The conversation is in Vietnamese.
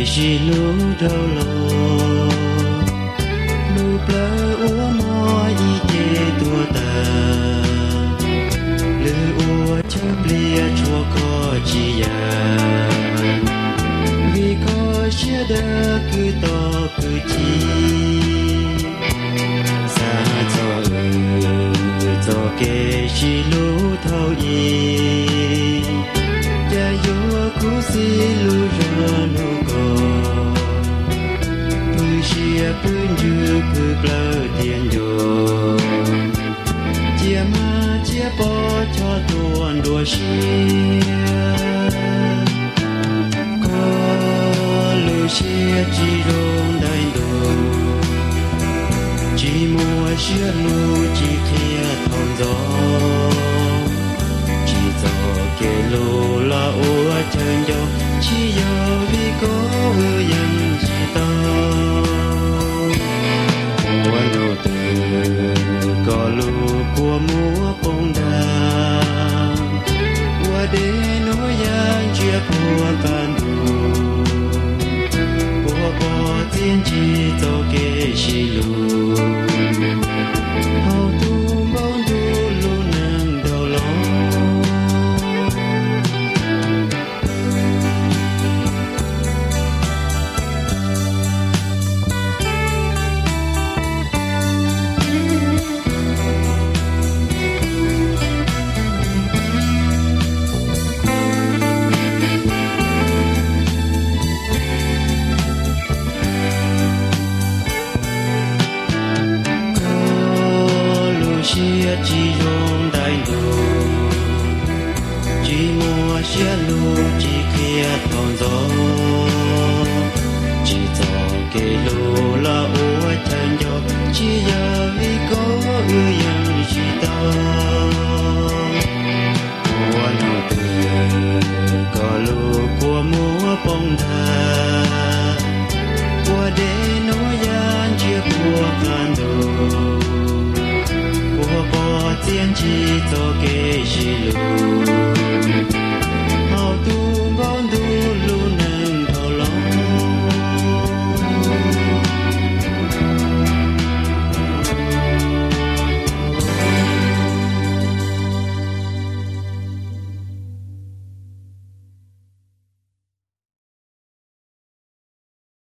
chỉ lu đầu lô lu plơ úa mò y chê tua tờ lư úa chớp lia chua có chi ya vì có chia đơ cứ to cứ chi xa cho kê chỉ lu thâu y ya yo cú si lu ra nu go pu chia pun ju cứ plơ tiền yo chia ma chia bỏ cho tuần đua chia có lu chia chỉ rong đại đồ chỉ mua chia lu chỉ kia thong gió chỉ gió kê lu la ô chân gió chỉ gió vì có yang chỉ to quan đầu từ có lu của múa bông đà qua để nói yang chia của can đủ của bỏ tiên chỉ cho kê chỉ lu hậu tu bông tu lu nang đầu lo chia chỉ rong đại đồ chỉ mua chia lu chỉ kia thong gió chỉ gió kê lu la ô thân gió chỉ giờ vì có yang chỉ ta qua nào từ có lu của múa bông đà qua để nói yang chia của can đồ của bỏ tiên chỉ cho kê